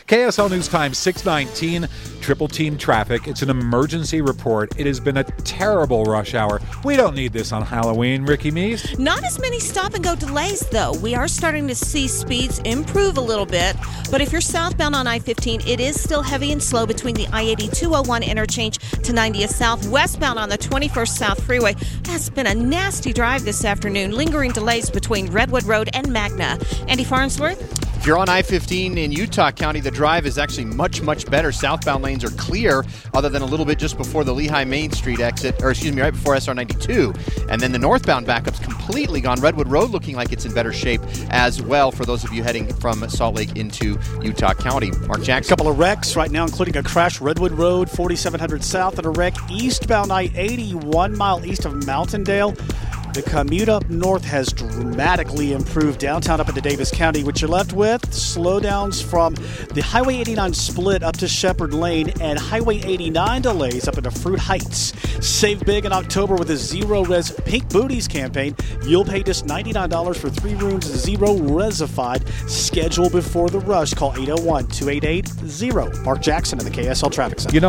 KSL News Time 6:19, triple team traffic. It's an emergency report. It has been a terrible rush hour. We don't need this on Halloween, Ricky Meese. Not as many stop-and-go delays, though. We are starting to see speeds improve a little bit, but if you're southbound on I-15, it is still heavy and slow between the I-80-201 interchange to 90th South. Westbound on the 21st South Freeway, that's been a nasty drive this afternoon. Lingering delays between Redwood Road and Magna. Andy Farnsworth? If you're on I-15 in Utah County, the drive is actually much, much better. Southbound lanes are clear, other than a little bit just before the Lehigh Main Street exit, right before SR 92. And then the northbound backup's completely gone. Redwood Road looking like it's in better shape as well for those of you heading from Salt Lake into Utah County. Mark Jackson. A couple of wrecks right now, including a crash Redwood Road, 4700 south, and a wreck eastbound I-80, 1 mile east of Mountaindale. The commute up north has dramatically improved downtown up into Davis County, which you're left with slowdowns from the Highway 89 split up to Shepherd Lane and Highway 89 delays up into Fruit Heights. Save big in October with a Zero Res Pink Booties campaign. You'll pay just $99 for 3 rooms, Zero Resified. Schedule before the rush. Call 801-288-0. Mark Jackson in the KSL Traffic Center.